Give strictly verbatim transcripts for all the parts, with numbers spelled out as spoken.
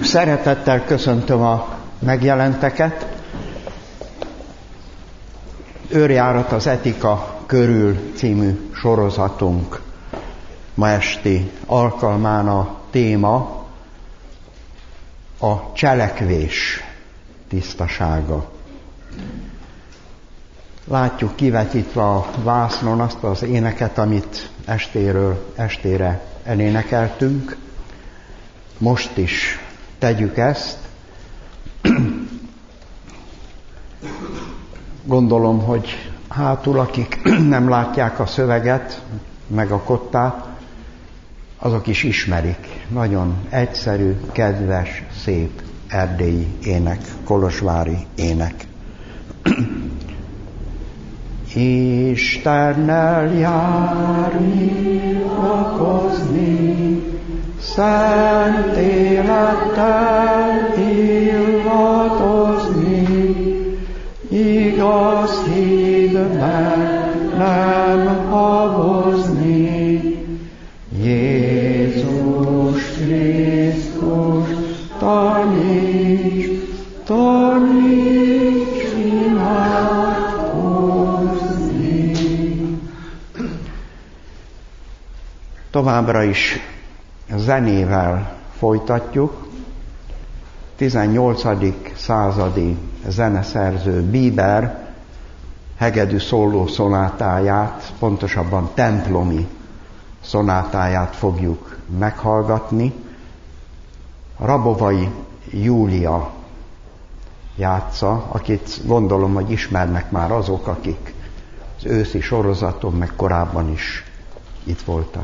Szeretettel köszöntöm a megjelenteket. Őrjárat az Etika körül című sorozatunk ma esti alkalmán a téma a cselekvés tisztasága. Látjuk kivetítve a vásznon azt az éneket, amit estéről estére elénekeltünk. Most is tegyük ezt. Gondolom, hogy hátul, akik nem látják a szöveget, meg a kottát, azok is ismerik. Nagyon egyszerű, kedves, szép erdélyi ének, kolozsvári ének. Istennel járni, lakozni, szent élettel illatozni, igaz hídben nem habozni. Jézus Krisztus, taníts, taníts imádkozni. Továbbra is zenével folytatjuk. tizennyolcadik századi zeneszerző Bieber hegedű szóló szonátáját, pontosabban templomi szonátáját fogjuk meghallgatni. Rabovai Júlia játsza, akit gondolom, hogy ismernek már azok, akik az őszi sorozaton meg korábban is itt voltak.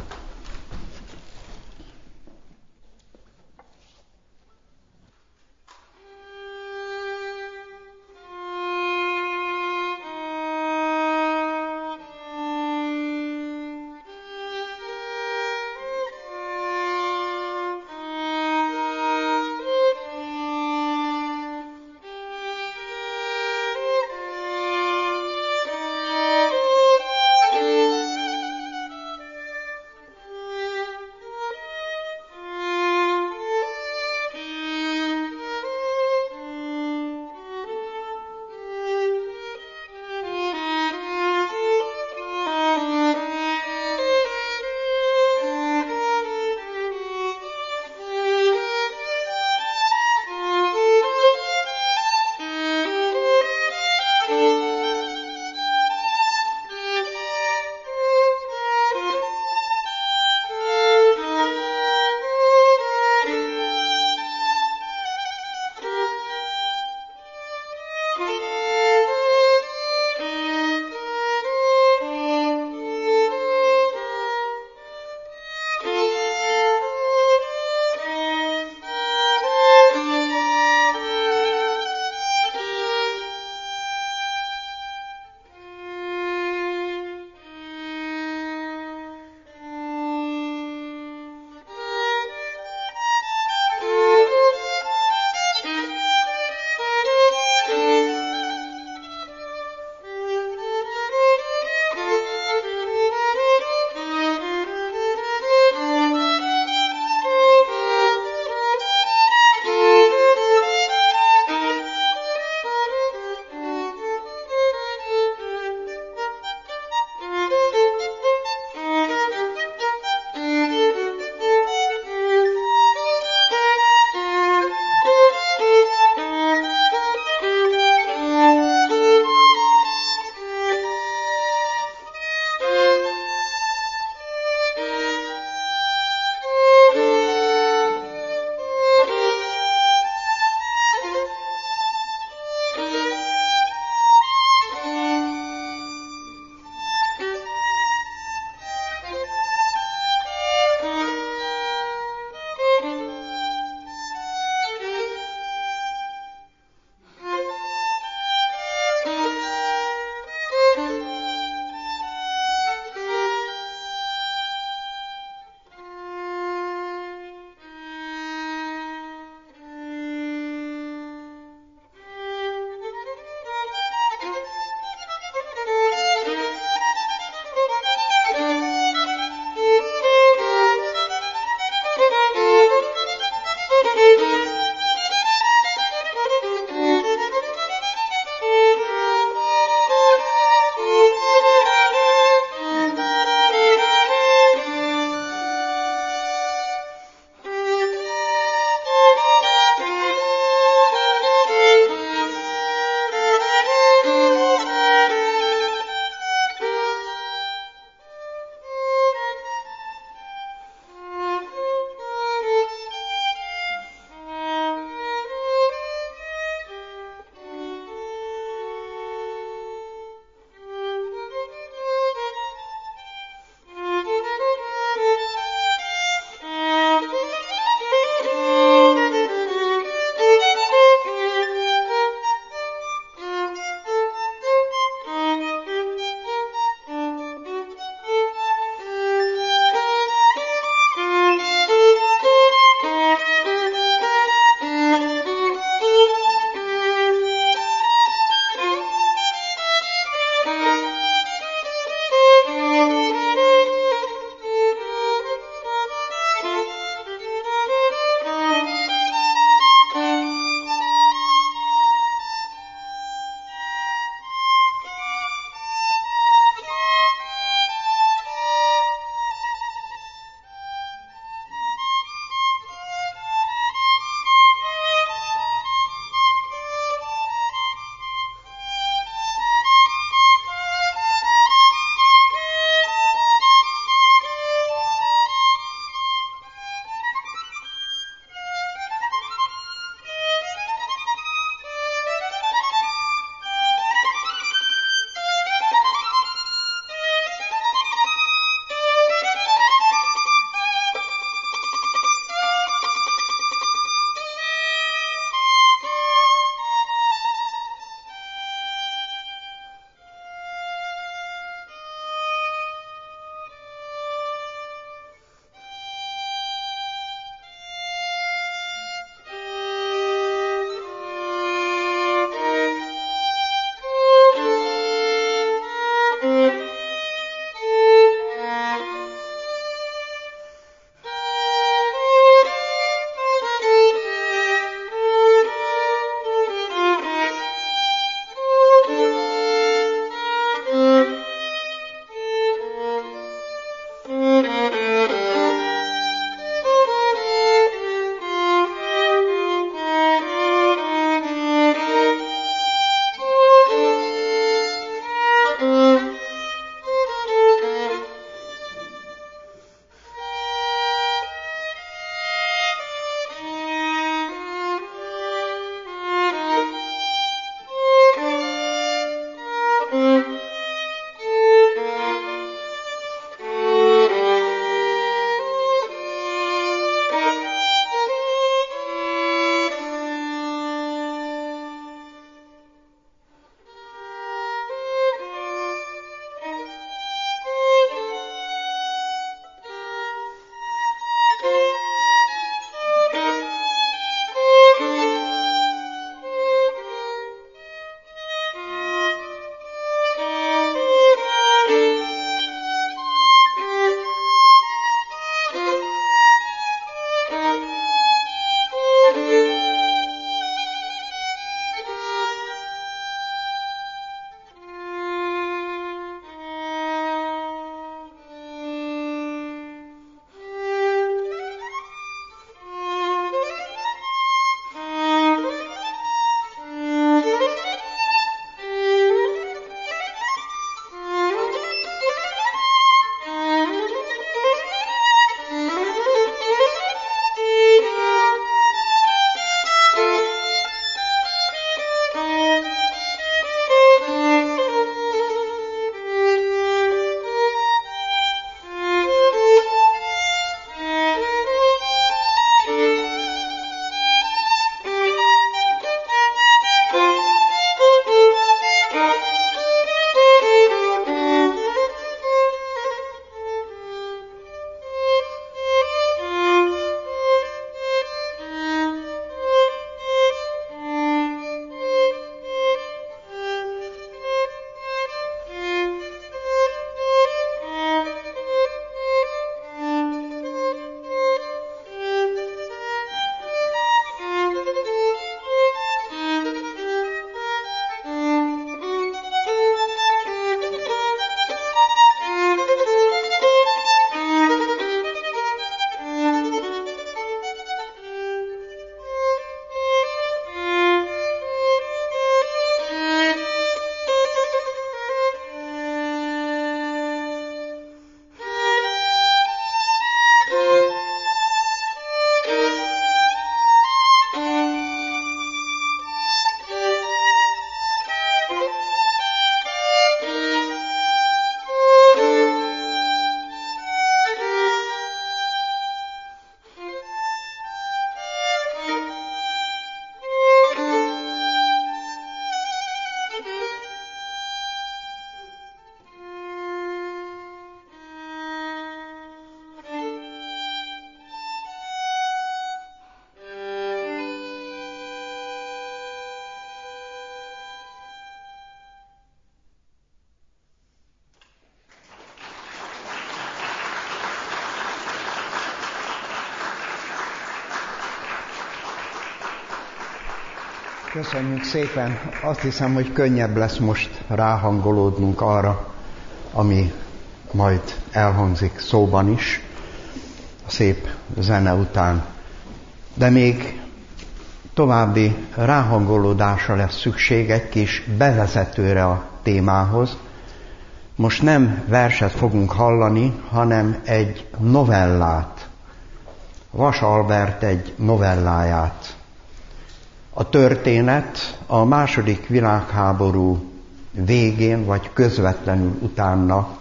Köszönjük szépen. Azt hiszem, hogy könnyebb lesz most ráhangolódnunk arra, ami majd elhangzik szóban is, a szép zene után. De még további ráhangolódásra lesz szükség, egy kis bevezetőre a témához. Most nem verset fogunk hallani, hanem egy novellát. Vas Albert egy novelláját. A történet a második világháború végén, vagy közvetlenül utána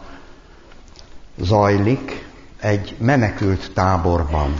zajlik egy menekült táborban.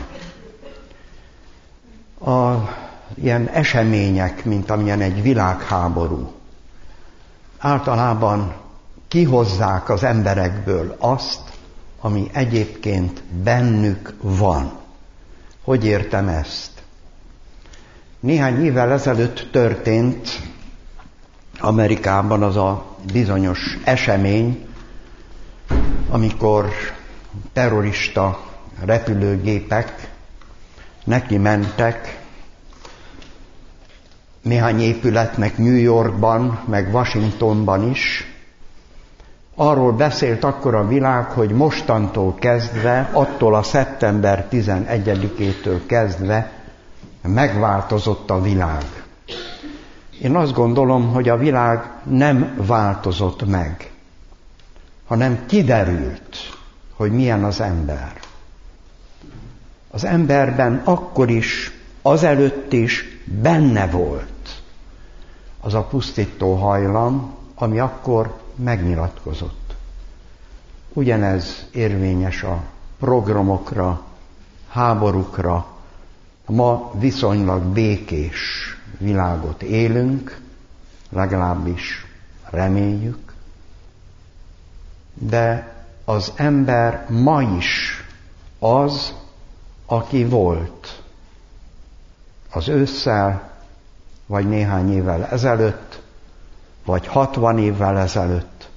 A ilyen események, mint amilyen egy világháború, általában kihozzák az emberekből azt, ami egyébként bennük van. Hogy értem ezt? Néhány évvel ezelőtt történt Amerikában az a bizonyos esemény, amikor terrorista repülőgépek neki mentek néhány épületnek New Yorkban, meg Washingtonban is. Arról beszélt akkor a világ, hogy mostantól kezdve, attól a szeptember tizenegyedikétől kezdve megváltozott a világ. Én azt gondolom, hogy a világ nem változott meg, hanem kiderült, hogy milyen az ember. Az emberben akkor is, azelőtt is benne volt az a pusztító hajlam, ami akkor megnyilatkozott. Ugyanez érvényes a programokra, háborúkra. Ma viszonylag békés világot élünk, legalábbis reméljük, de az ember ma is az, aki volt az ősszel, vagy néhány évvel ezelőtt, vagy hatvan évvel ezelőtt,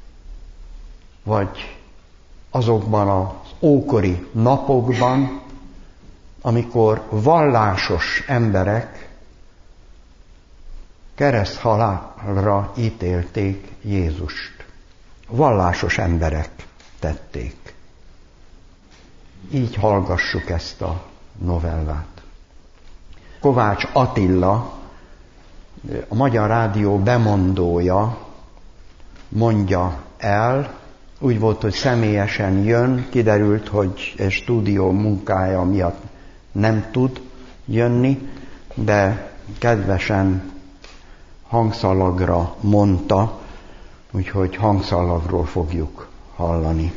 vagy azokban az ókori napokban, amikor vallásos emberek kereszthalálra ítélték Jézust. Vallásos emberek tették. Így hallgassuk ezt a novellát. Kovács Attila, a Magyar Rádió bemondója mondja el, úgy volt, hogy személyesen jön, kiderült, hogy egy stúdió munkája miatt nem tud jönni, de kedvesen hangszalagra mondta, úgyhogy hangszalagról fogjuk hallani.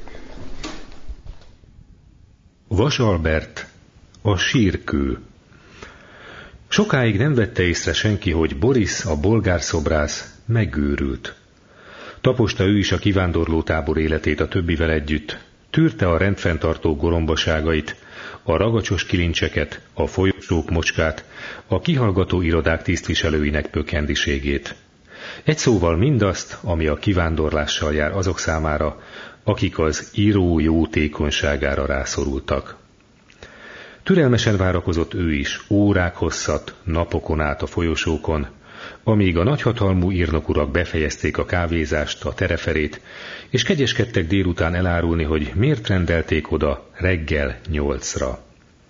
Vas Albert, a sírkő. Sokáig nem vette észre senki, hogy Boris, a bolgárszobrász, megőrült. Taposta ő is a kivándorlótábor életét a többivel együtt, tűrte a rendfenntartó gorombaságait, a ragacsos kilincseket, a folyosók mocskát, a kihallgató irodák tisztviselőinek pökhendiségét. Egy szóval mindazt, ami a kivándorlással jár azok számára, akik az író jótékonyságára rászorultak. Türelmesen várakozott ő is, órák hosszat, napokon át a folyosókon, amíg a nagyhatalmú írnokurak befejezték a kávézást, a tereferét, és kegyeskedtek délután elárulni, hogy miért rendelték oda reggel nyolcra.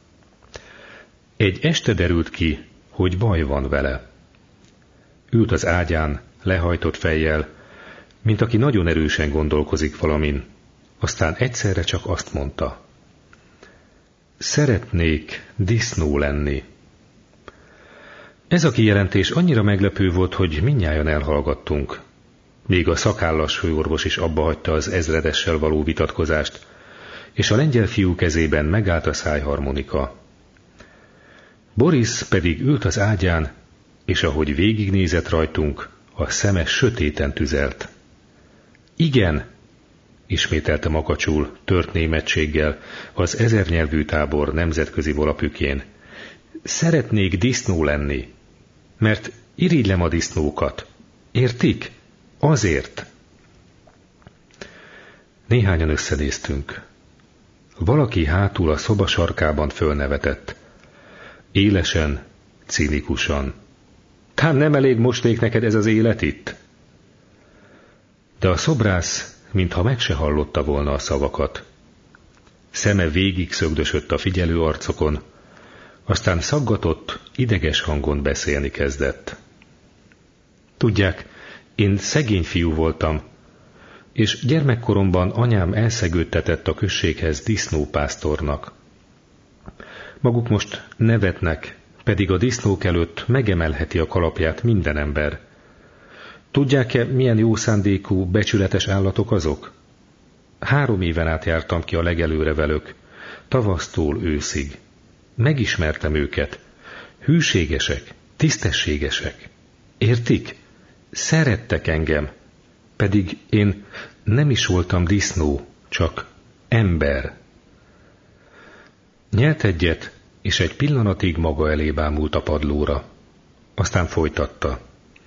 Egy este derült ki, hogy baj van vele. Ült az ágyán, lehajtott fejjel, mint aki nagyon erősen gondolkozik valamin, aztán egyszerre csak azt mondta: szeretnék disznó lenni. Ez a kijelentés annyira meglepő volt, hogy mindnyájan elhallgattunk. Még a szakállas főorvos is abbahagyta az ezredessel való vitatkozást, és a lengyel fiú kezében megállt a szájharmonika. Boris pedig ült az ágyán, és ahogy végignézett rajtunk, a szeme sötéten tüzelt. Igen, ismételte makacsul, tört németséggel, az ezernyelvű tábor nemzetközi volapükjén. Szeretnék disznó lenni, mert irigylem a disznókat. Értik? Azért. Néhányan összenéztünk. Valaki hátul a szoba sarkában fölnevetett. Élesen, cinikusan. Tán nem elég moslék neked ez az élet itt? De a szobrász, mintha meg se hallotta volna a szavakat. Szeme végig szögdösött a figyelő arcokon, aztán szaggatott, ideges hangon beszélni kezdett. Tudják, én szegény fiú voltam, és gyermekkoromban anyám elszegődtetett a községhez disznópásztornak. Maguk most nevetnek, pedig a disznók előtt megemelheti a kalapját minden ember. Tudják-e, milyen jó szándékú, becsületes állatok azok? Három éven át jártam ki a legelőre velük, tavasztól őszig. Megismertem őket. Hűségesek, tisztességesek. Értik? Szerettek engem. Pedig én nem is voltam disznó, csak ember. Nyelt egyet, és egy pillanatig maga elé bámult a padlóra. Aztán folytatta.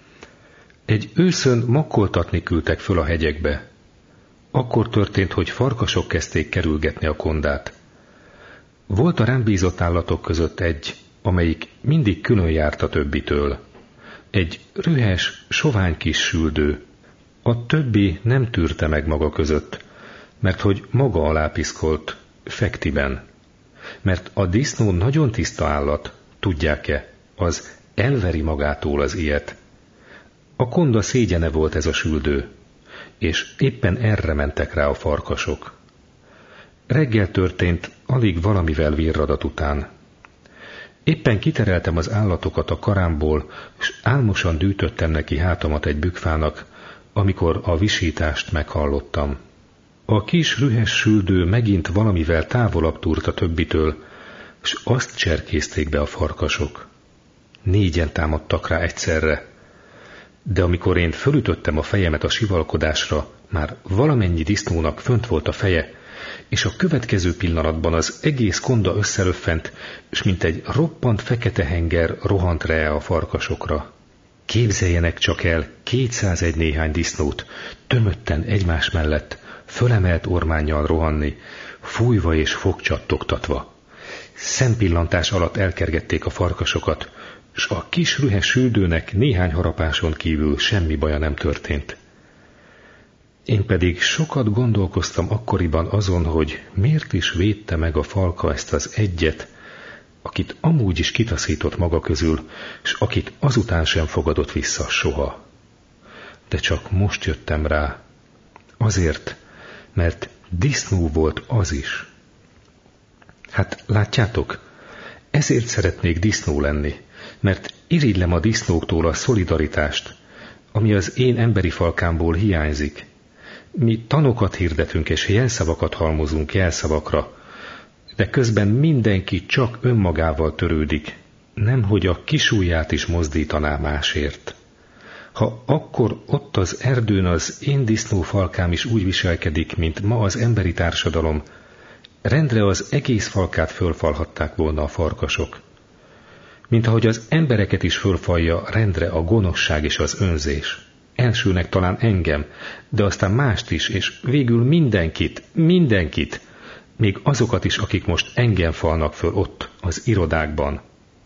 Egy őszön makkoltatni küldtek föl a hegyekbe. Akkor történt, hogy farkasok kezdték kerülgetni a kondát. Volt a rám bízott állatok között egy, amelyik mindig külön járt a többitől. Egy rühes, sovány kis süldő. A többi nem tűrte meg maga között, mert hogy maga alá piszkolt, fektiben. Mert a disznó nagyon tiszta állat, tudják-e, az elveri magától az ilyet. A konda szégyene volt ez a süldő, és éppen erre mentek rá a farkasok. Reggel történt, alig valamivel virradat után. Éppen kitereltem az állatokat a karámból, és álmosan dűtöttem neki hátamat egy bükfának, amikor a visítást meghallottam. A kis rühes süldő megint valamivel távolabb túrt a többitől, s azt cserkészték be a farkasok. Négyen támadtak rá egyszerre, de amikor én fölütöttem a fejemet a sivalkodásra, már valamennyi disznónak fönt volt a feje, és a következő pillanatban az egész konda összeröffent, és mint egy roppant fekete henger rohant rá a farkasokra. Képzeljenek csak el kétszázegy néhány disznót, tömötten egymás mellett, fölemelt ormánnyal rohanni, fújva és fogcsattogtatva. Szempillantás alatt elkergették a farkasokat, s a kis rühes süldőnek néhány harapáson kívül semmi baja nem történt. Én pedig sokat gondolkoztam akkoriban azon, hogy miért is védte meg a falka ezt az egyet, akit amúgy is kitaszított maga közül, s akit azután sem fogadott vissza soha. De csak most jöttem rá. Azért, mert disznó volt az is. Hát látjátok, ezért szeretnék disznó lenni, mert irigylem a disznóktól a szolidaritást, ami az én emberi falkámból hiányzik. Mi tanokat hirdetünk és jelszavakat halmozunk jelszavakra, de közben mindenki csak önmagával törődik, nemhogy a kisujját is mozdítaná másért. Ha akkor ott az erdőn az én disznófalkám is úgy viselkedik, mint ma az emberi társadalom, rendre az egész falkát fölfalhatták volna a farkasok. Mint ahogy az embereket is fölfalja rendre a gonoszság és az önzés. Elsőnek talán engem, de aztán mást is, és végül mindenkit, mindenkit, még azokat is, akik most engem falnak föl ott, az irodákban.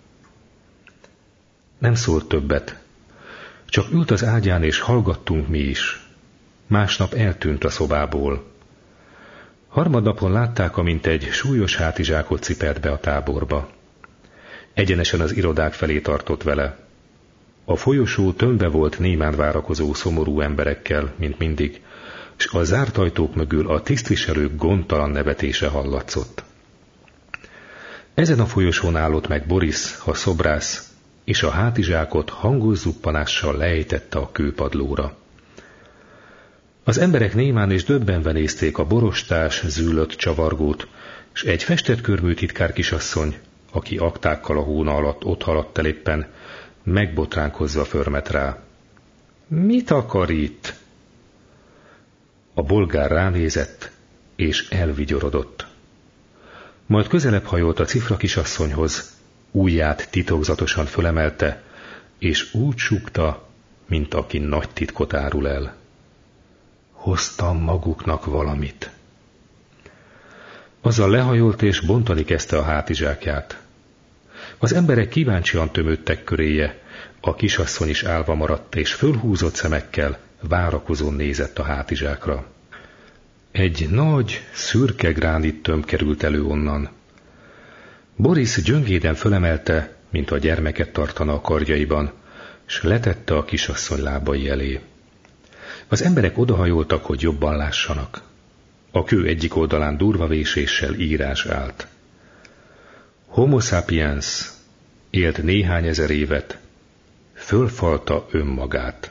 Nem szólt többet. Csak ült az ágyán, és hallgattunk mi is. Másnap eltűnt a szobából. Harmadnapon látták, amint egy súlyos hátizsákot cipelt be a táborba. Egyenesen az irodák felé tartott vele. A folyosó tömve volt némán várakozó szomorú emberekkel, mint mindig, s a zárt ajtók mögül a tisztviselők gondtalan nevetése hallatszott. Ezen a folyosón állott meg Boris, a szobrász, és a hátizsákot hangos zuppanással lejtette a kőpadlóra. Az emberek némán és döbbenve nézték a borostás, zűlött csavargót, s egy festett körmű titkár kisasszony, aki aktákkal a hóna alatt ott haladt el éppen, megbotránkozva förmet rá. Mit akar itt? A bolgár ránézett, és elvigyorodott. Majd közelebb hajolt a cifra kisasszonyhoz, ujját titokzatosan fölemelte, és úgy súgta, mint aki nagy titkot árul el. Hoztam maguknak valamit. Azzal lehajolt, és bontani kezdte a hátizsákját. Az emberek kíváncsian tömődtek köréje, a kisasszony is állva maradt, és fölhúzott szemekkel várakozón nézett a hátizsákra. Egy nagy, szürke gránit tömb került elő onnan. Boris gyöngéden fölemelte, mint a gyermeket tartana a karjaiban, s letette a kisasszony lábai elé. Az emberek odahajoltak, hogy jobban lássanak. A kő egyik oldalán durva véséssel írás állt. Homo sapiens élt néhány ezer évet, fölfalta önmagát.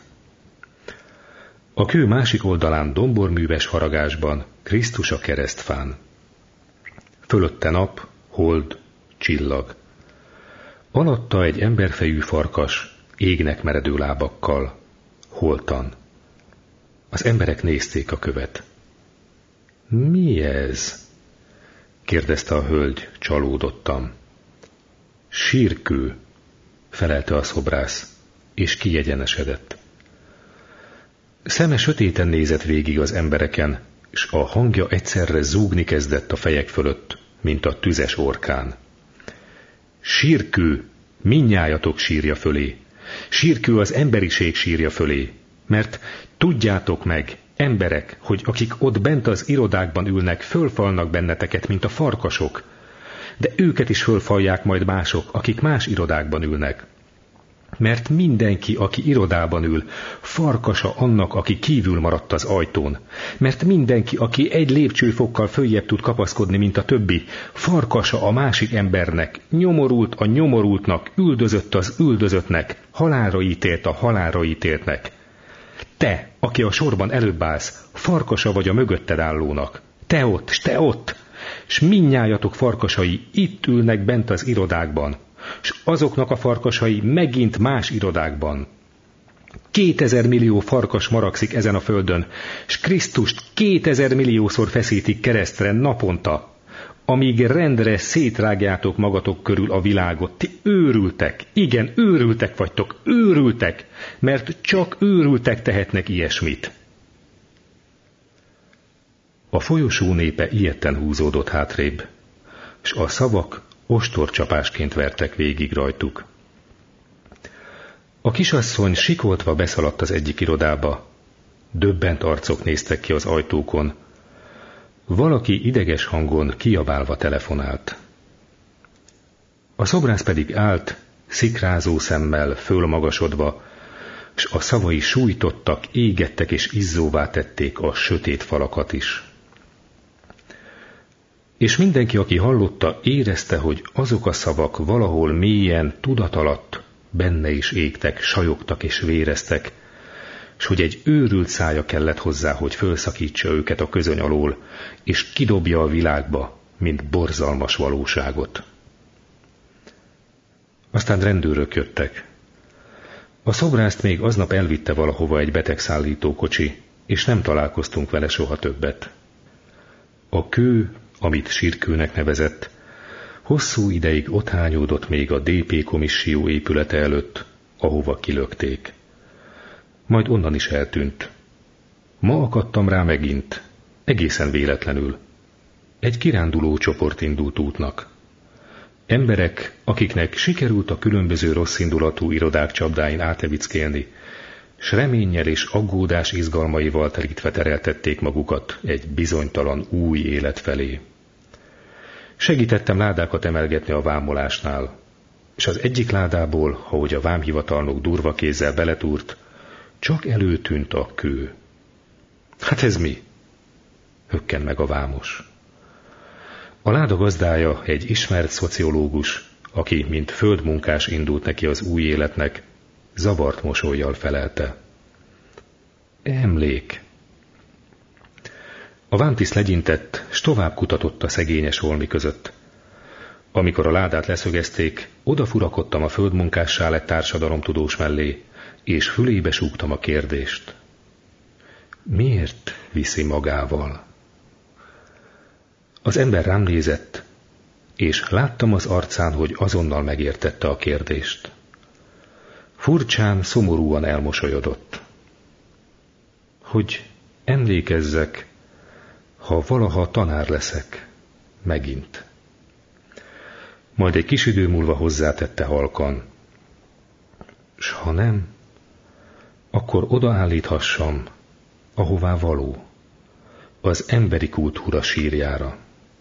A kő másik oldalán domborműves haragásban Krisztus a keresztfán. Fölötte nap, hold, csillag. Alatta egy emberfejű farkas, égnek meredő lábakkal, holtan. Az emberek nézték a követ. Mi ez? kérdezte a hölgy csalódottan. Sírkő, felelte a szobrász, és kiegyenesedett. Szeme sötéten nézett végig az embereken, s a hangja egyszerre zúgni kezdett a fejek fölött, mint a tüzes orkán. Sírkő, mindnyájatok sírja fölé. Sírkő az emberiség sírja fölé. Mert tudjátok meg, emberek, hogy akik ott bent az irodákban ülnek, fölfalnak benneteket, mint a farkasok. De őket is fölfalják majd mások, akik más irodákban ülnek. Mert mindenki, aki irodában ül, farkasa annak, aki kívül maradt az ajtón. Mert mindenki, aki egy lépcsőfokkal följebb tud kapaszkodni, mint a többi, farkasa a másik embernek, nyomorult a nyomorultnak, üldözött az üldözöttnek, halálra ítélt a halálra ítéltnek. Te, aki a sorban előbb állsz, farkasa vagy a mögötted állónak. Te ott, s te ott, s mindnyájatok farkasai itt ülnek bent az irodákban, s azoknak a farkasai megint más irodákban. Kétezer millió farkas maragszik ezen a földön, s Krisztust kétezer milliószor feszítik keresztre naponta, amíg rendre szétrágjátok magatok körül a világot. Ti őrültek, igen, őrültek vagytok, őrültek, mert csak őrültek tehetnek ilyesmit. A folyosó népe ijedten húzódott hátrébb, s a szavak ostorcsapásként vertek végig rajtuk. A kisasszony sikoltva beszaladt az egyik irodába. Döbbent arcok néztek ki az ajtókon. Valaki ideges hangon kiabálva telefonált. A szobrász pedig állt, szikrázó szemmel, fölmagasodva, s a szavai sújtottak, égettek és izzóvá tették a sötét falakat is. És mindenki, aki hallotta, érezte, hogy azok a szavak valahol mélyen, tudat alatt benne is égtek, sajogtak és véreztek, s hogy egy őrült szája kellett hozzá, hogy fölszakítsa őket a közöny alól, és kidobja a világba, mint borzalmas valóságot. Aztán rendőrök jöttek. A szobrászt még aznap elvitte valahova egy betegszállító kocsi, és nem találkoztunk vele soha többet. A kő, amit sírkőnek nevezett, hosszú ideig ott hányódott még a dé pé komisszió épülete előtt, ahova kilökték. Majd onnan is eltűnt. Ma akadtam rá megint, egészen véletlenül. Egy kiránduló csoport indult útnak. Emberek, akiknek sikerült a különböző rosszindulatú irodák csapdáin átevickélni, s reménnyel és aggódás izgalmaival terítve tereltették magukat egy bizonytalan új élet felé. Segítettem ládákat emelgetni a vámolásnál, és az egyik ládából, ahogy a vámhivatalnok durva kézzel beletúrt, csak előtűnt a kő. Hát ez mi? Hökken meg a vámos. A láda gazdája egy ismert szociológus, aki, mint földmunkás indult neki az új életnek, zavart mosollyal felelte. Emlék. A vámtiszt legyintett, s tovább kutatott a szegényes holmi között. Amikor a ládát leszögezték, odafurakodtam a földmunkássá lett társadalomtudós mellé, és fülébe súgtam a kérdést. Miért viszi magával? Az ember rám nézett, és láttam az arcán, hogy azonnal megértette a kérdést. Furcsán, szomorúan elmosolyodott. Hogy emlékezzek, ha valaha tanár leszek, megint. Majd egy kis idő múlva hozzátette halkan: s ha nem, akkor odaállíthassam, ahová való, az emberi kultúra sírjára.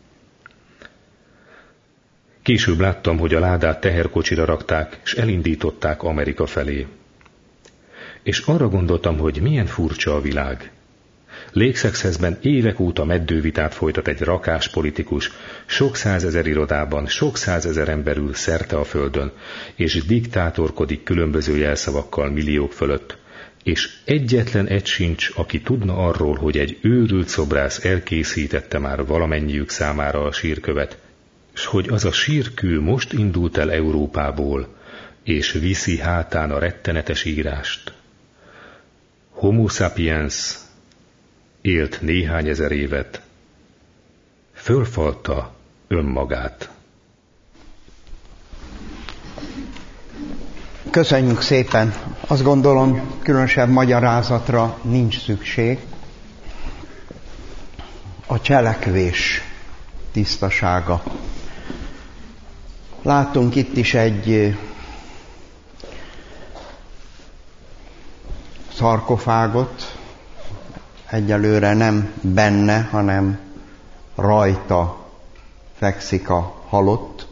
Később láttam, hogy a ládát teherkocsira rakták, és elindították Amerika felé. És arra gondoltam, hogy milyen furcsa a világ. Légszexhezben évek óta meddővitát folytat egy rakás politikus, sok százezer irodában, sok százezer ember ül szerte a földön, és diktátorkodik különböző jelszavakkal milliók fölött, és egyetlen egy sincs, aki tudna arról, hogy egy őrült szobrász elkészítette már valamennyiük számára a sírkövet, s hogy az a sírkő most indult el Európából, és viszi hátán a rettenetes írást. Homo sapiens élt néhány ezer évet, fölfalta önmagát. Köszönjük szépen! Azt gondolom, különösebb magyarázatra nincs szükség. A cselekvés tisztasága. Látunk itt is egy szarkofágot, egyelőre nem benne, hanem rajta fekszik a halott.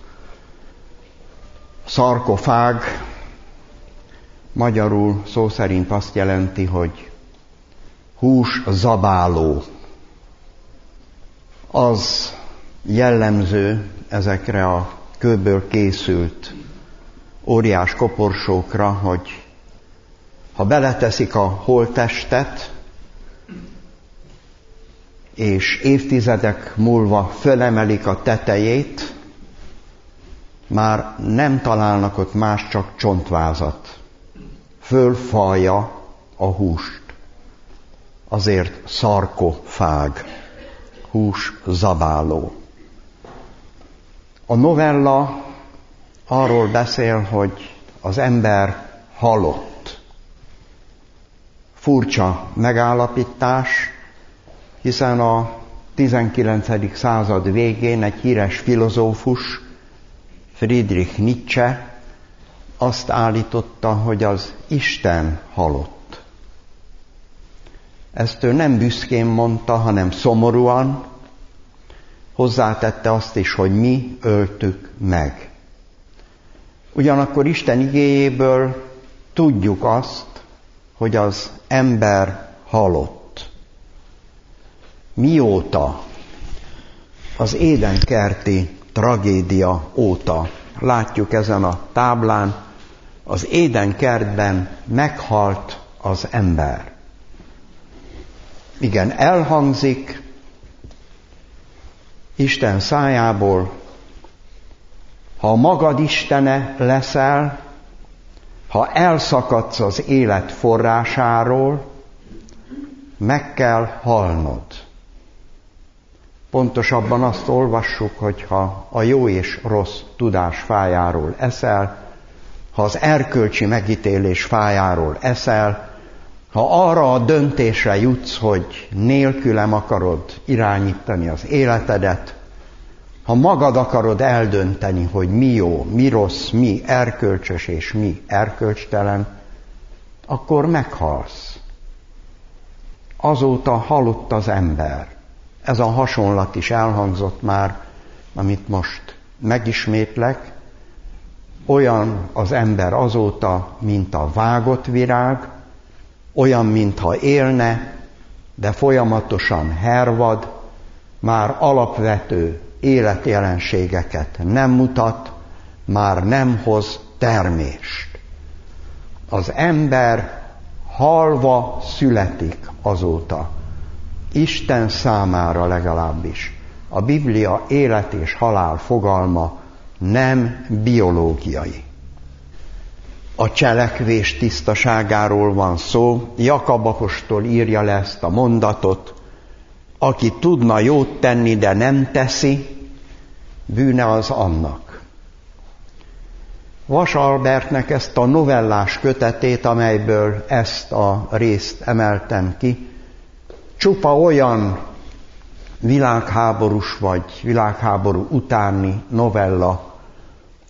Szarkofág magyarul szó szerint azt jelenti, hogy hús zabáló. Az jellemző ezekre a kőből készült óriás koporsókra, hogy ha beleteszik a holttestet, és évtizedek múlva fölemelik a tetejét, már nem találnak ott más, csak csontvázat. Fölfalja a húst. Azért szarkofág, hús zabáló. A novella arról beszél, hogy az ember halott. Furcsa megállapítás, hiszen a tizenkilencedik század végén egy híres filozófus, Friedrich Nietzsche azt állította, hogy az Isten halott. Ezt ő nem büszkén mondta, hanem szomorúan. Hozzátette azt is, hogy mi öltük meg. Ugyanakkor Isten igéjéből tudjuk azt, hogy az ember halott. Mióta? Az édenkerti tragédia óta. Látjuk ezen a táblán, az édenkertben meghalt az ember. Igen, elhangzik Isten szájából, ha magad istene leszel, ha elszakadsz az élet forrásáról, meg kell halnod. Pontosabban azt olvassuk, hogy ha a jó és rossz tudás fájáról eszel, ha az erkölcsi megítélés fájáról eszel, ha arra a döntésre jutsz, hogy nélkülem akarod irányítani az életedet, ha magad akarod eldönteni, hogy mi jó, mi rossz, mi erkölcsös és mi erkölcstelen, akkor meghalsz. Azóta halott az ember. Ez a hasonlat is elhangzott már, amit most megismétlek. Olyan az ember azóta, mint a vágott virág, olyan, mintha élne, de folyamatosan hervad, már alapvető életjelenségeket nem mutat, már nem hoz termést. Az ember halva születik azóta. Isten számára legalábbis. A Biblia élet és halál fogalma nem biológiai. A cselekvés tisztaságáról van szó. Jakab apostol írja le ezt a mondatot: aki tudna jót tenni, de nem teszi, bűne az annak. Vas Albertnek ezt a novellás kötetét, amelyből ezt a részt emeltem ki, csupa olyan világháborús vagy világháború utáni novella,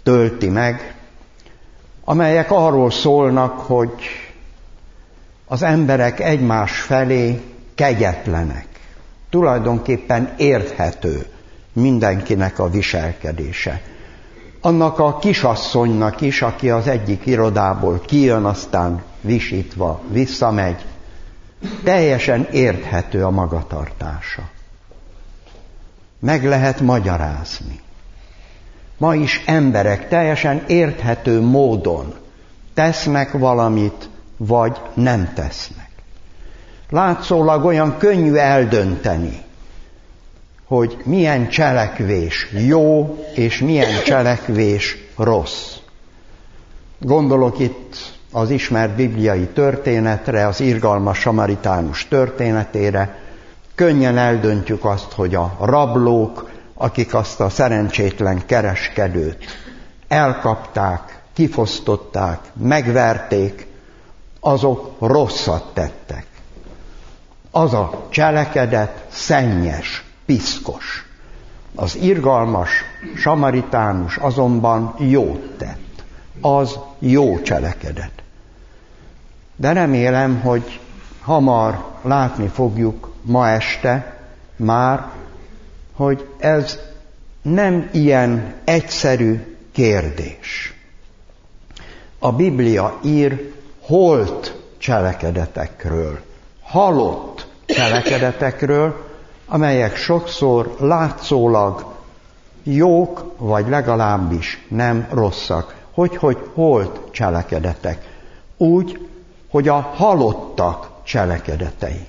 tölti meg, amelyek arról szólnak, hogy az emberek egymás felé kegyetlenek. Tulajdonképpen érthető mindenkinek a viselkedése. Annak a kisasszonynak is, aki az egyik irodából kijön, aztán visítva visszamegy, teljesen érthető a magatartása. Meg lehet magyarázni. Ma is emberek teljesen érthető módon tesznek valamit, vagy nem tesznek. Látszólag olyan könnyű eldönteni, hogy milyen cselekvés jó, és milyen cselekvés rossz. Gondolok itt az ismert bibliai történetre, az irgalmas samaritánus történetére. Könnyen eldöntjük azt, hogy a rablók, akik azt a szerencsétlen kereskedőt elkapták, kifosztották, megverték, azok rosszat tettek. Az a cselekedet szennyes, piszkos. Az irgalmas samaritánus azonban jót tett. Az jó cselekedet. De remélem, hogy hamar látni fogjuk ma este már, hogy ez nem ilyen egyszerű kérdés. A Biblia ír holt cselekedetekről, halott cselekedetekről, amelyek sokszor látszólag jók, vagy legalábbis nem rosszak. Hogy, hogy holt cselekedetek? Úgy, hogy a halottak cselekedetei.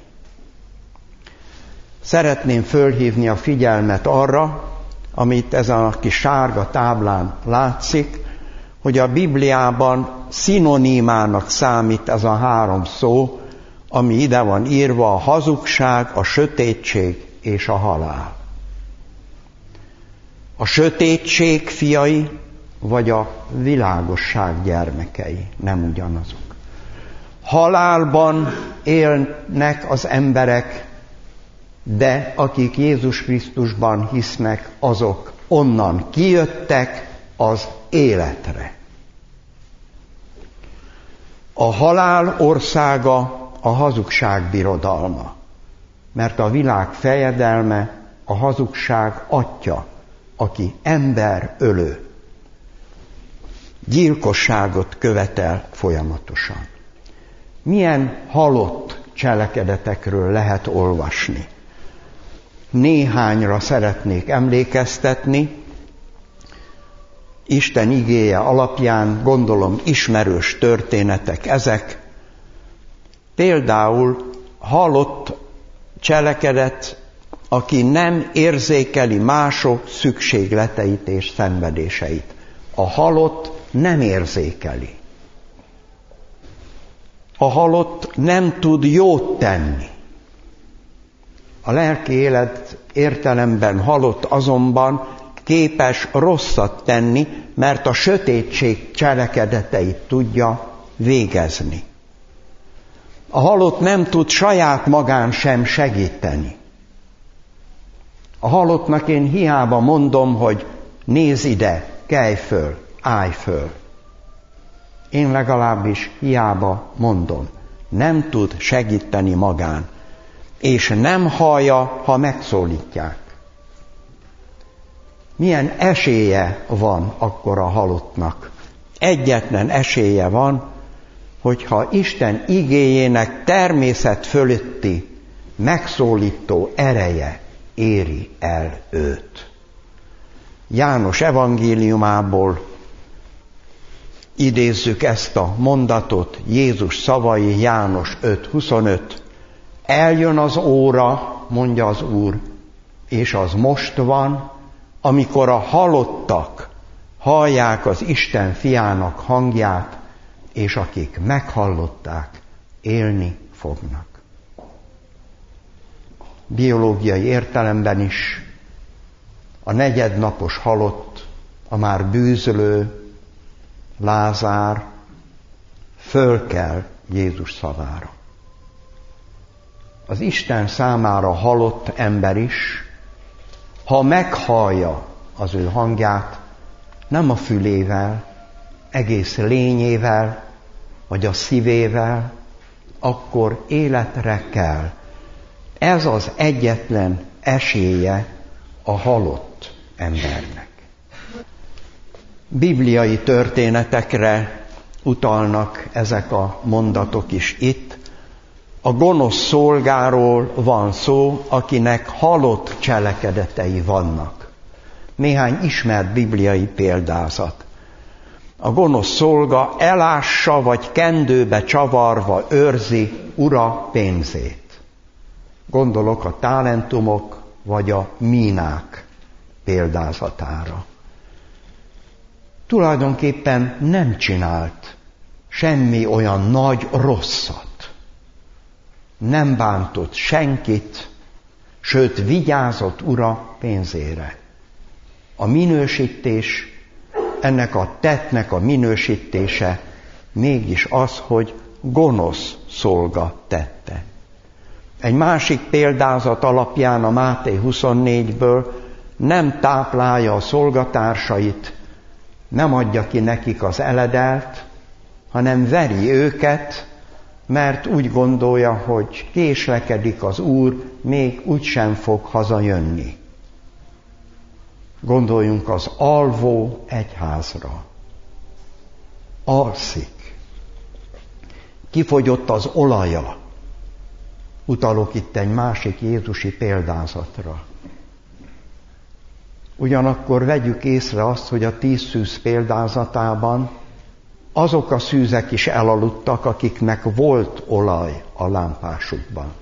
Szeretném fölhívni a figyelmet arra, amit ezen a kis sárga táblán látszik, hogy a Bibliában szinonimának számít ez a három szó, ami ide van írva: a hazugság, a sötétség és a halál. A sötétség fiai, vagy a világosság gyermekei nem ugyanazok. Halálban élnek az emberek, de akik Jézus Krisztusban hisznek, azok onnan kijöttek az életre. A halál országa a hazugság birodalma, mert a világ fejedelme a hazugság atya, aki emberölő. Gyilkosságot követel folyamatosan. Milyen halott cselekedetekről lehet olvasni? Néhányra szeretnék emlékeztetni. Isten igéje alapján, gondolom, ismerős történetek ezek. Például halott cselekedet, aki nem érzékeli mások szükségleteit és szenvedéseit. A halott nem érzékeli. A halott nem tud jót tenni. A lelki élet értelemben halott azonban képes rosszat tenni, mert a sötétség cselekedeteit tudja végezni. A halott nem tud saját magán sem segíteni. A halottnak én hiába mondom, hogy nézz ide, kelj föl, állj föl. Én legalábbis hiába mondom, nem tud segíteni magán, és nem hallja, ha megszólítják. Milyen esélye van akkor a halottnak? Egyetlen esélye van, hogyha Isten igéjének természet fölötti megszólító ereje éri el őt. János evangéliumából idézzük ezt a mondatot, Jézus szavai, János öt huszonöt. Eljön az óra, mondja az Úr, és az most van, amikor a halottak hallják az Isten fiának hangját, és akik meghallották, élni fognak. Biológiai értelemben is a negyednapos halott, a már bűzölő Lázár fölkel Jézus szavára. Az Isten számára halott ember is, ha meghallja az ő hangját, nem a fülével, egész lényével, vagy a szívével, akkor életre kell. Ez az egyetlen esélye a halott embernek. Bibliai történetekre utalnak ezek a mondatok is itt. A gonosz szolgáról van szó, akinek halott cselekedetei vannak. Néhány ismert bibliai példázat. A gonosz szolga elássa vagy kendőbe csavarva őrzi ura pénzét. Gondolok a talentumok vagy a mínák példázatára. Tulajdonképpen nem csinált semmi olyan nagy rosszat. Nem bántott senkit, sőt vigyázott ura pénzére. A minősítés, ennek a tettnek a minősítése mégis az, hogy gonosz szolga tette. Egy másik példázat alapján a Máté huszonnégyből nem táplálja a szolgatársait, nem adja ki nekik az eledelt, hanem veri őket, mert úgy gondolja, hogy késlekedik az Úr, még úgysem fog hazajönni. Gondoljunk az alvó egyházra. Alszik. Kifogyott az olaja. Utalok itt egy másik jézusi példázatra. Ugyanakkor vegyük észre azt, hogy a tíz szűz példázatában azok a szűzek is elaludtak, akiknek volt olaj a lámpásukban.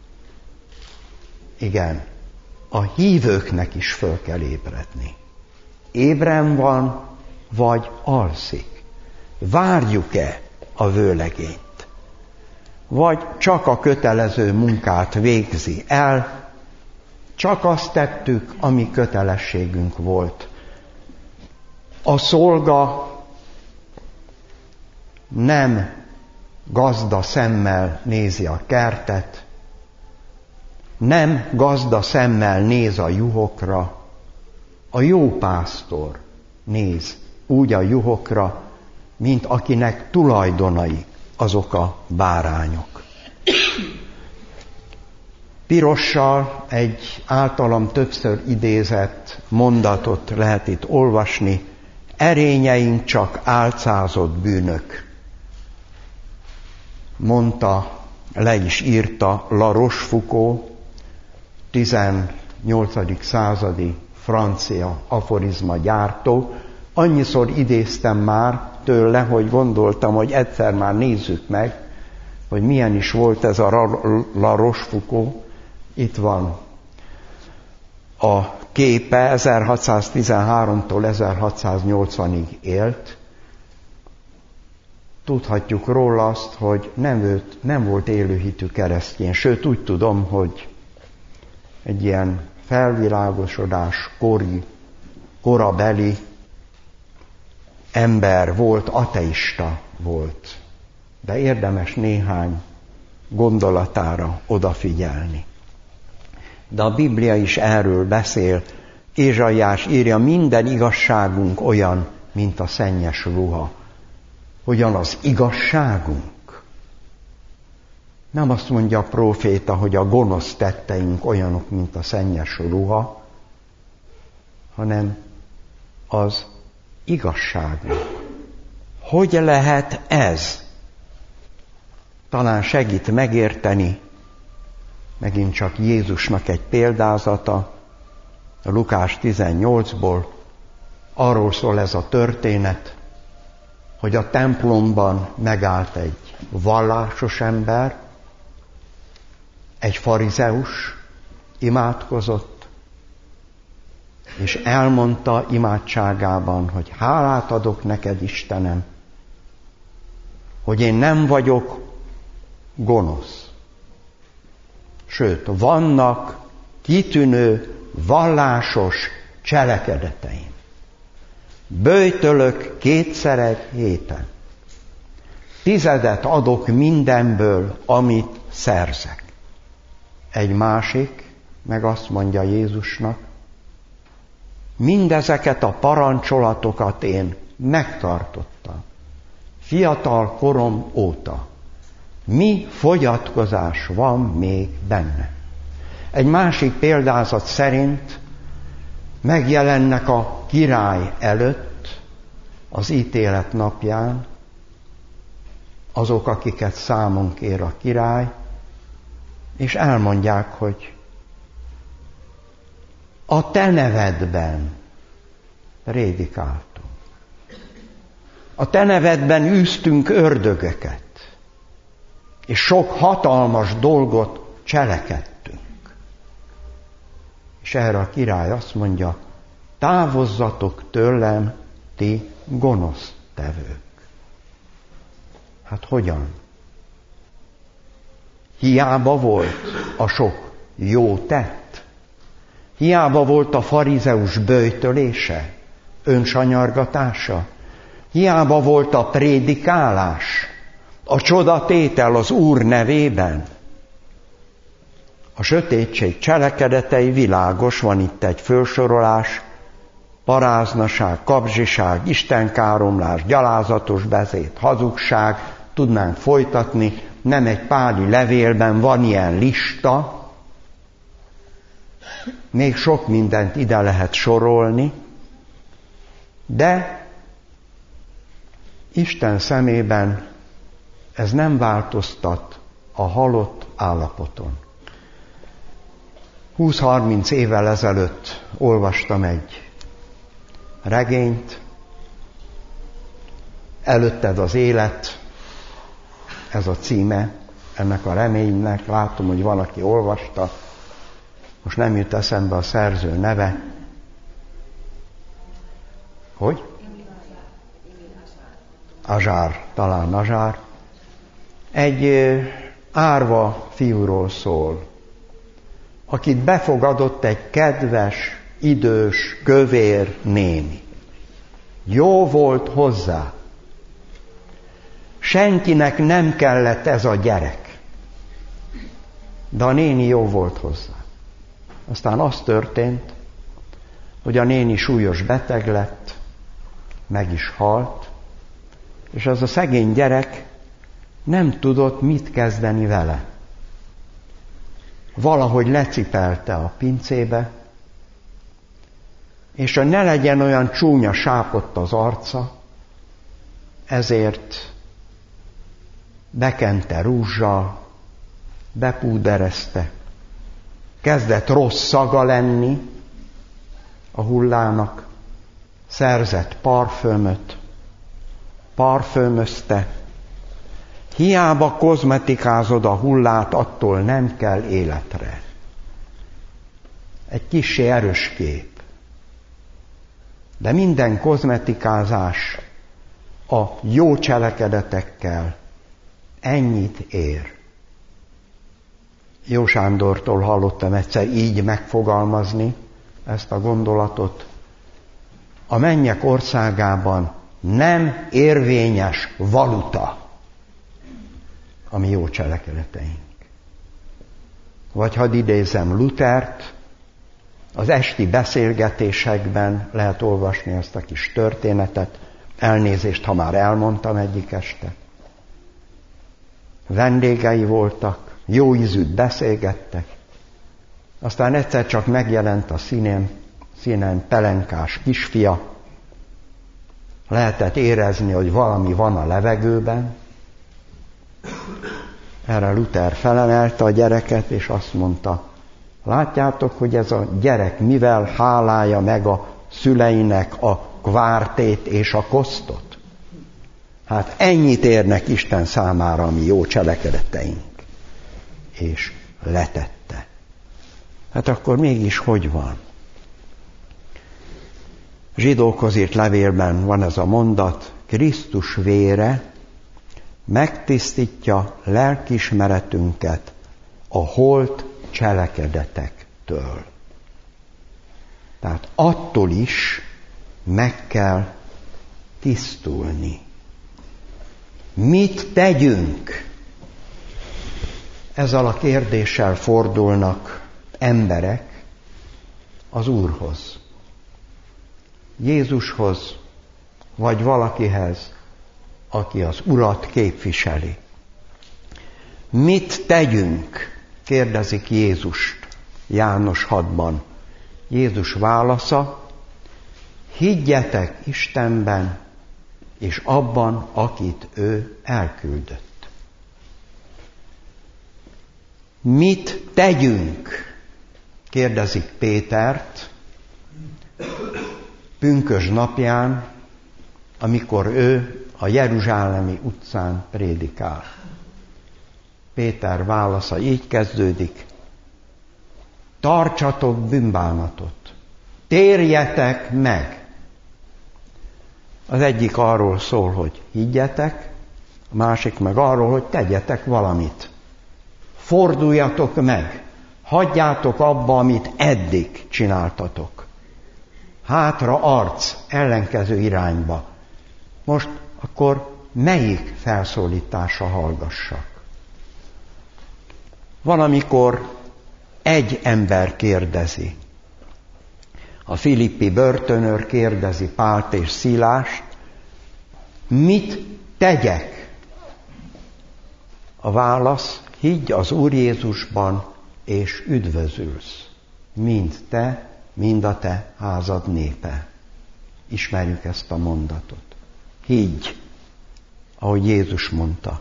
Igen, a hívőknek is föl kell ébredni. Ébren van, vagy alszik? Várjuk-e a vőlegényt? Vagy csak a kötelező munkát végzi el, csak azt tettük, ami kötelességünk volt. A szolga nem gazda szemmel nézi a kertet, nem gazda szemmel néz a juhokra, a jó pásztor néz úgy a juhokra, mint akinek tulajdonai azok a bárányok. Pirossal egy általam többször idézett mondatot lehet itt olvasni: erényeink csak álcázott bűnök. Mondta, le is írta La Rochefoucauld, tizennyolcadik századi francia aforizma gyártó. Annyiszor idéztem már tőle, hogy gondoltam, hogy egyszer már nézzük meg, hogy milyen is volt ez a La Rochefoucauld. Itt van a képe, ezerhatszáztizenháromtól ezerhatszáznyolcvanig élt. Tudhatjuk róla azt, hogy nem, őt, nem volt élőhitű keresztény, sőt úgy tudom, hogy egy ilyen felvilágosodás kori, korabeli ember volt, ateista volt. De érdemes néhány gondolatára odafigyelni. De a Biblia is erről beszél. Ézsaiás írja, minden igazságunk olyan, mint a szennyes ruha. Hogyan az igazságunk? Nem azt mondja a próféta, hogy a gonosz tetteink olyanok, mint a szennyes ruha, hanem az igazságunk. Hogy lehet ez? Talán segít megérteni, megint csak Jézusnak egy példázata, a Lukás tizennyolcból, arról szól ez a történet, hogy a templomban megállt egy vallásos ember, egy farizeus, imádkozott, és elmondta imádságában, hogy hálát adok neked, Istenem, hogy én nem vagyok gonosz. Sőt, vannak kitűnő, vallásos cselekedeteim. Böjtölök kétszer egy héten. Tizedet adok mindenből, amit szerzek. Egy másik meg azt mondja Jézusnak, mindezeket a parancsolatokat én megtartottam. Fiatal korom óta. Mi fogyatkozás van még benne? Egy másik példázat szerint megjelennek a király előtt az ítélet napján azok, akiket számon kér a király, és elmondják, hogy a te nevedben prédikáltunk. A te nevedben űztünk ördögöket, és sok hatalmas dolgot cselekedtünk. És erre a király azt mondja, távozzatok tőlem, ti gonosztevők. Hát hogyan? Hiába volt a sok jó tett? Hiába volt a farizeus böjtölése, önsanyargatása? Hiába volt a prédikálás, a csodatétel az Úr nevében? A sötétség cselekedetei világos, van itt egy fölsorolás, paráznaság, kapzsiság, istenkáromlás, gyalázatos beszéd, hazugság, tudnánk folytatni, nem egy páli levélben van ilyen lista, még sok mindent ide lehet sorolni, de Isten szemében ez nem változtat a halott állapoton. húsz-harminc évvel ezelőtt olvastam egy regényt, Előtted az élet, ez a címe ennek a reménynek, látom, hogy valaki olvasta, most nem jut eszembe a szerző neve. Hogy? Azsár, talán Azsár. Egy árva fiúról szól, akit befogadott egy kedves, idős, kövér néni. Jó volt hozzá. Senkinek nem kellett ez a gyerek. De a néni jó volt hozzá. Aztán az történt, hogy a néni súlyos beteg lett, meg is halt, és az a szegény gyerek nem tudott mit kezdeni vele. Valahogy lecipelte a pincébe, és hogy ne legyen olyan csúnya sápadt az arca, ezért bekente rúzsal, bepúderezte, kezdett rossz szaga lenni a hullának, szerzett parfümöt, parfümözte. Hiába kozmetikázod a hullát, attól nem kell életre. Egy kissé erős kép. De minden kozmetikázás a jó cselekedetekkel ennyit ér. Jó Sándortól hallottam egyszer így megfogalmazni ezt a gondolatot. A mennyek országában nem érvényes valuta a mi jó cselekedeteink. Vagy hadd idézem Luthert, az esti beszélgetésekben lehet olvasni ezt a kis történetet, elnézést, ha már elmondtam egyik este. Vendégei voltak, jó ízűt beszélgettek, aztán egyszer csak megjelent a színén, színen pelenkás kisfia, lehetett érezni, hogy valami van a levegőben. Erre Luther felemelte a gyereket, és azt mondta, látjátok, hogy ez a gyerek mivel hálálja meg a szüleinek a kvártét és a kosztot? Hát ennyit érnek Isten számára a mi jó cselekedeteink. És letette. Hát akkor mégis hogy van? Zsidókhoz írt levélben van ez a mondat, Krisztus vére megtisztítja lelkiismeretünket a holt cselekedetektől. Tehát attól is meg kell tisztulni. Mit tegyünk? Ezzel a kérdéssel fordulnak emberek az Úrhoz. Jézushoz, vagy valakihez, aki az Urat képviseli. Mit tegyünk? Kérdezik Jézust János hatban. Jézus válasza: higgyetek Istenben, és abban, akit ő elküldött. Mit tegyünk? Kérdezik Pétert pünkösd napján, amikor ő a jeruzsálemi utcán prédikál. Péter válasza így kezdődik: tartsatok bűnbánatot, térjetek meg. Az egyik arról szól, hogy higgyetek, a másik meg arról, hogy tegyetek valamit. Forduljatok meg, hagyjátok abba, amit eddig csináltatok. Hátra arc, ellenkező irányba. Most akkor melyik felszólításra hallgassak? Van, amikor egy ember kérdezi. A filippi börtönőr kérdezi Pált és Szilást: mit tegyek? A válasz: higgy az Úr Jézusban, és üdvözülsz, mind te, mind a te házad népe. Ismerjük ezt a mondatot. Higgy, ahogy Jézus mondta.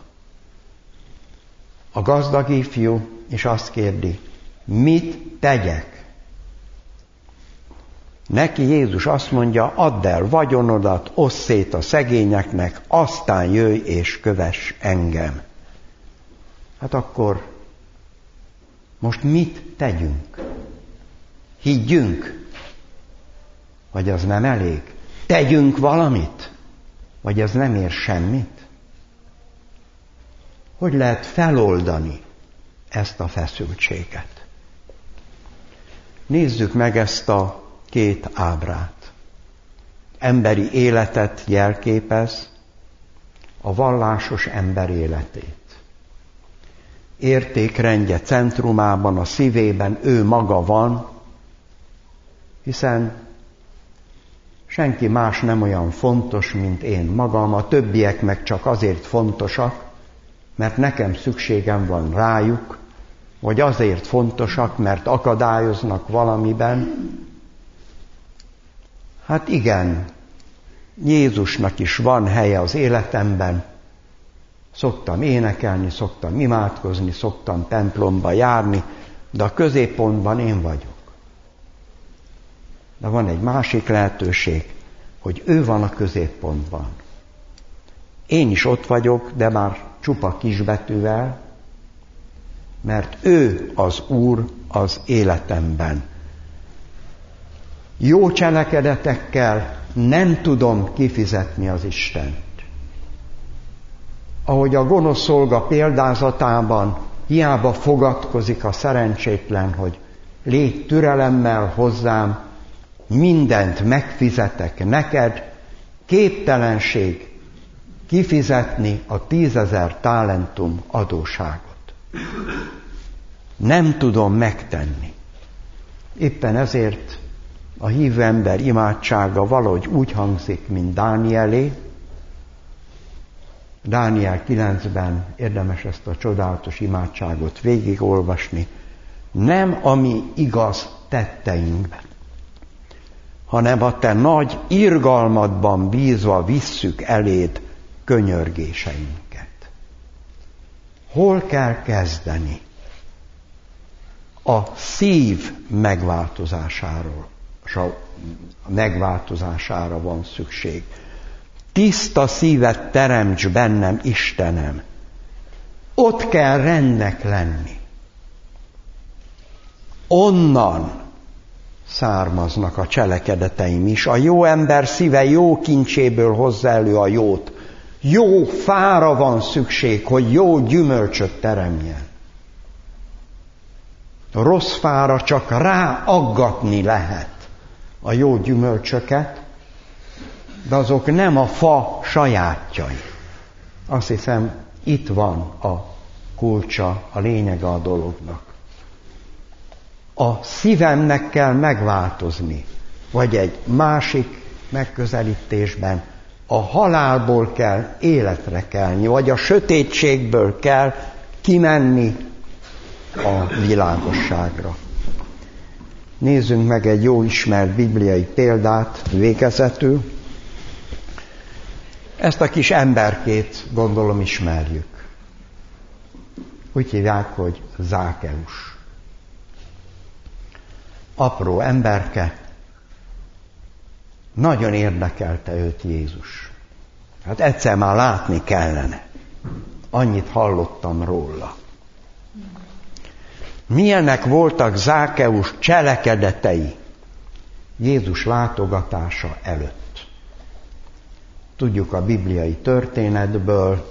A gazdag ifjú és azt kérdi: mit tegyek? Neki Jézus azt mondja: add el vagyonodat, osszd szét a szegényeknek, aztán jöjj és kövess engem. Hát akkor most mit tegyünk? Higgyünk? Vagy az nem elég? Tegyünk valamit? Vagy ez nem ér semmit? Hogy lehet feloldani ezt a feszültséget? Nézzük meg ezt a két ábrát. Emberi életet jelképez, a vallásos ember életét. Értékrendje centrumában, a szívében ő maga van, hiszen senki más nem olyan fontos, mint én magam, a többiek meg csak azért fontosak, mert nekem szükségem van rájuk, vagy azért fontosak, mert akadályoznak valamiben. Hát igen, Jézusnak is van helye az életemben. Szoktam énekelni, szoktam imádkozni, szoktam templomba járni, de a középpontban én vagyok. De van egy másik lehetőség, hogy ő van a középpontban. Én is ott vagyok, de már csupa kisbetűvel, mert ő az Úr az életemben. Jó cselekedetekkel nem tudom kifizetni az Istent. Ahogy a gonosz szolga példázatában hiába fogadkozik a szerencsétlen, hogy légy türelemmel hozzám, mindent megfizetek neked, képtelenség kifizetni a tízezer talentum adósságot. Nem tudom megtenni. Éppen ezért a hívő ember imádsága valahogy úgy hangzik, mint Dánielé. Dániel kilencben érdemes ezt a csodálatos imádságot végigolvasni. Nem a mi igaz tetteinkben, hanem a te nagy irgalmadban bízva visszük eléd könyörgéseinket. Hol kell kezdeni? A szív megváltozásáról, a megváltozására van szükség. Tiszta szívet teremts bennem, Istenem. Ott kell rendnek lenni. Onnan származnak a cselekedeteim is. A jó ember szíve jó kincséből hozza elő a jót. Jó fára van szükség, hogy jó gyümölcsöt teremjen. A rossz fára csak ráaggatni lehet a jó gyümölcsöket, de azok nem a fa sajátjai. Azt hiszem, itt van a kulcsa, a lényege a dolognak. A szívemnek kell megváltozni, vagy egy másik megközelítésben a halálból kell életre kelni, vagy a sötétségből kell kimenni a világosságra. Nézzünk meg egy jó ismert bibliai példát végezetül. Ezt a kis emberkét gondolom ismerjük. Úgy hívják, hogy Zákeus. Apró emberke, nagyon érdekelte őt Jézus. Hát egyszer már látni kellene. Annyit hallottam róla. Milyenek voltak Zákeus cselekedetei Jézus látogatása előtt? Tudjuk a bibliai történetből,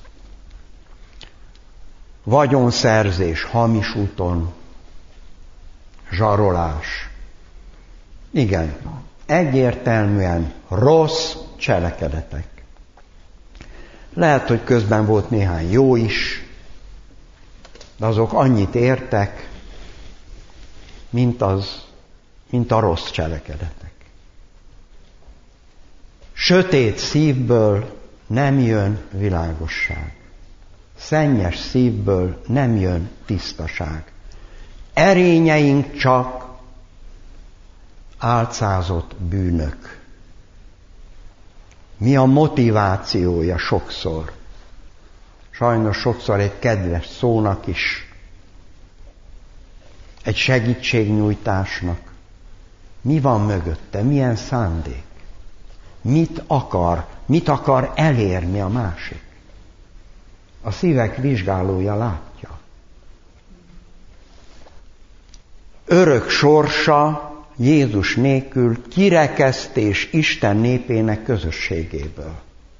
vagyonszerzés hamis úton, zsarolás. Igen, egyértelműen rossz cselekedetek. Lehet, hogy közben volt néhány jó is, de azok annyit értek, mint, az, mint a rossz cselekedetek. Sötét szívből nem jön világosság. Szennyes szívből nem jön tisztaság. Erényeink csak álcázott bűnök. Mi a motivációja sokszor? Sajnos sokszor egy kedves szónak is, egy segítségnyújtásnak. Mi van mögötte? Milyen szándék? Mit akar? Mit akar elérni a másik? A szívek vizsgálója látja. Örök sorsa Jézus nélkül kirekesztés Isten népének közösségéből.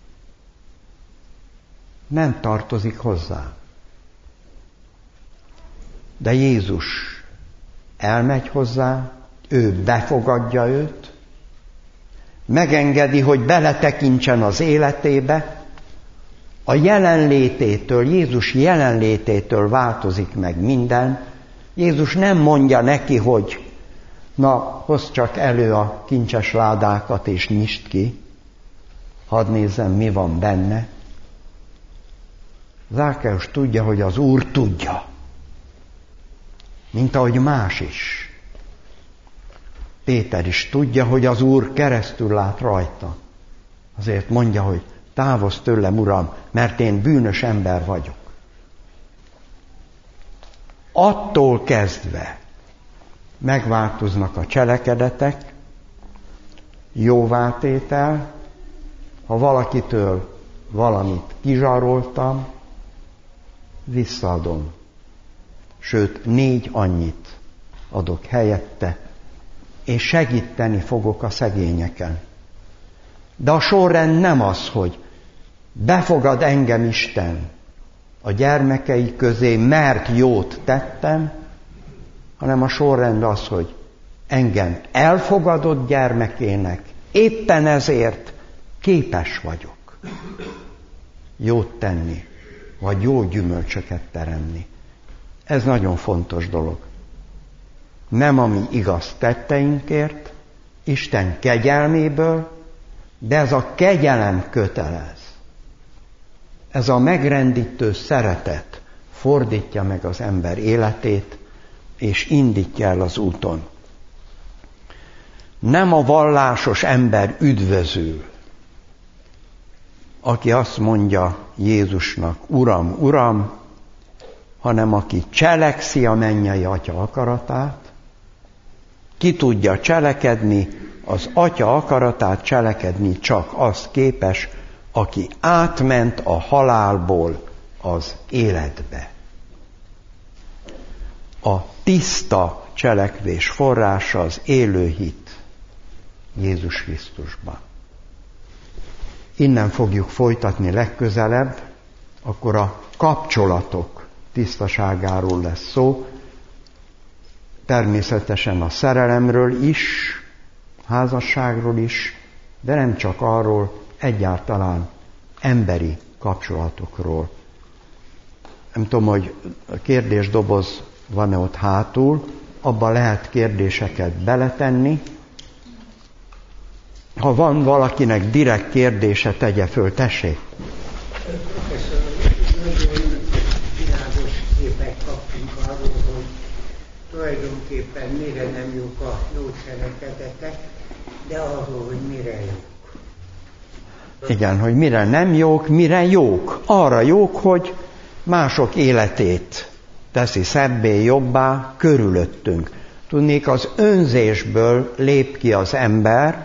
Nem tartozik hozzá. De Jézus elmegy hozzá, ő befogadja őt, megengedi, hogy beletekintsen az életébe, a jelenlététől, Jézus jelenlététől változik meg minden. Jézus nem mondja neki, hogy na, hozd csak elő a kincses ládákat és nyisd ki, hadd nézzem, mi van benne. Zákeus tudja, hogy az Úr tudja, mint ahogy más is. Péter is tudja, hogy az Úr keresztül lát rajta. Azért mondja, hogy távozz tőlem, Uram, mert én bűnös ember vagyok. Attól kezdve megváltoznak a cselekedetek, jóvátétel, ha valakitől valamit kizsaroltam, visszaadom. Sőt, négy annyit adok helyette, és segíteni fogok a szegényeken. De a sorrend nem az, hogy befogad engem Isten a gyermekei közé, mert jót tettem, hanem a sorrend az, hogy engem elfogadott gyermekének, éppen ezért képes vagyok jót tenni, vagy jó gyümölcsöket teremni. Ez nagyon fontos dolog. Nem a mi igaz tetteinkért, Isten kegyelméből, de ez a kegyelem kötelez. Ez a megrendítő szeretet fordítja meg az ember életét, és indítja el az úton. Nem a vallásos ember üdvözül, aki azt mondja Jézusnak, Uram, Uram, hanem aki cselekszi a mennyei Atya akaratát, ki tudja cselekedni, az Atya akaratát cselekedni csak az képes, aki átment a halálból az életbe. A tiszta cselekvés forrása az élő hit Jézus Krisztusban. Innen fogjuk folytatni legközelebb, akkor a kapcsolatok tisztaságáról lesz szó, természetesen a szerelemről is, házasságról is, de nem csak arról, egyáltalán emberi kapcsolatokról. Nem tudom, hogy a kérdésdoboz van-e ott hátul, abba lehet kérdéseket beletenni. Ha van valakinek direkt kérdése, tegye föl, tessék. Professzor, nagyon világos képet kaptunk arról, hogy tulajdonképpen mire nem jók a jó cselekedetek, de arról, hogy mire jók. Igen, hogy mire nem jók, mire jók. Arra jók, hogy mások életét teszi szebbé, jobbá körülöttünk. Tudnék, az önzésből lép ki az ember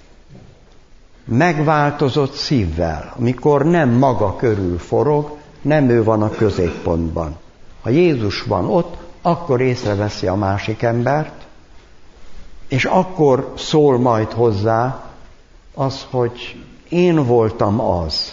megváltozott szívvel, amikor nem maga körül forog, nem ő van a középpontban. Ha Jézus van ott, akkor észreveszi a másik embert, és akkor szól majd hozzá az, hogy én voltam az,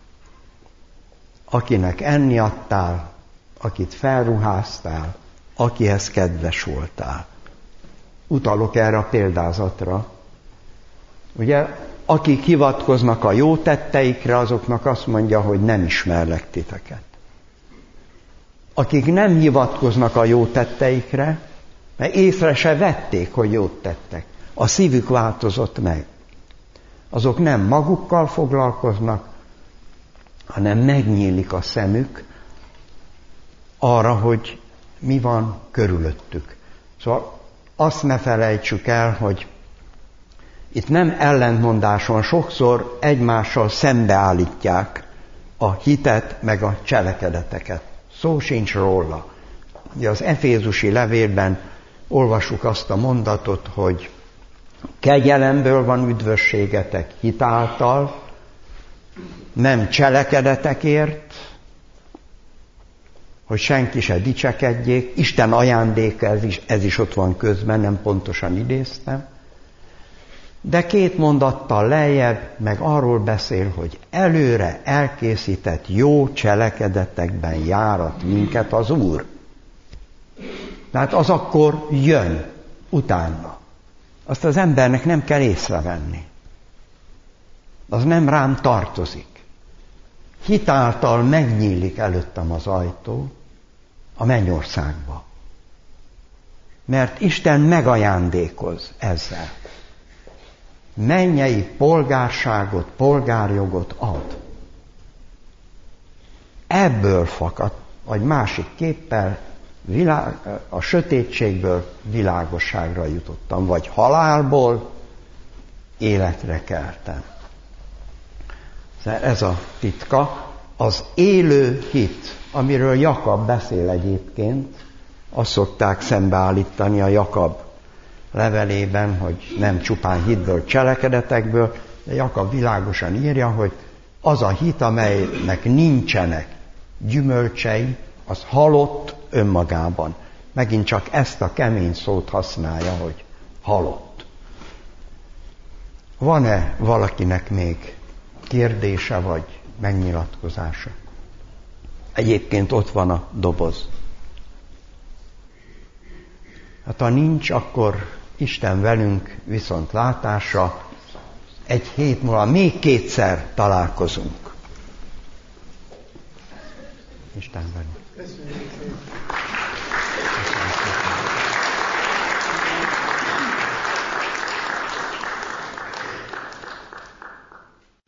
akinek enni adtál, akit felruháztál, akihez kedves voltál. Utalok erre a példázatra. Ugye, akik hivatkoznak a jó tetteikre, azoknak azt mondja, hogy nem ismerlek titeket. Akik nem hivatkoznak a jó tetteikre, mert észre se vették, hogy jót tettek. A szívük változott meg. Azok nem magukkal foglalkoznak, hanem megnyílik a szemük arra, hogy mi van körülöttük. Szóval azt ne felejtsük el, hogy itt nem ellentmondáson, sokszor egymással szembeállítják a hitet meg a cselekedeteket. Szó sincs róla. Ugye az Efézusi levélben olvassuk azt a mondatot, hogy kegyelemből van üdvösségetek hitáltal, nem cselekedetekért, hogy senki se dicsekedjék. Isten ajándéka, ez is, ez is ott van közben, nem pontosan idéztem. De két mondattal lejjebb meg arról beszél, hogy előre elkészített jó cselekedetekben járat minket az Úr. Tehát az akkor jön utána. Azt az embernek nem kell észrevenni. Az nem rám tartozik. Hitáltal megnyílik előttem az ajtó a mennyországba. Mert Isten megajándékoz ezzel. Mennyei polgárságot, polgárjogot ad. Ebből fakad, vagy másik képpel világ, a sötétségből világosságra jutottam, vagy halálból életre keltem. Ez a titka, az élő hit, amiről Jakab beszél egyébként, azt szokták szembeállítani a Jakab levelében, hogy nem csupán hitből, cselekedetekből, de Jakab világosan írja, hogy az a hit, amelynek nincsenek gyümölcsei, az halott önmagában. Megint csak ezt a kemény szót használja, hogy halott. Van-e valakinek még kérdése vagy megnyilatkozása? Egyébként ott van a doboz. Hát ha nincs, akkor Isten velünk viszont látása, egy hét múlva még kétszer találkozunk. Isten velünk. Köszönjük.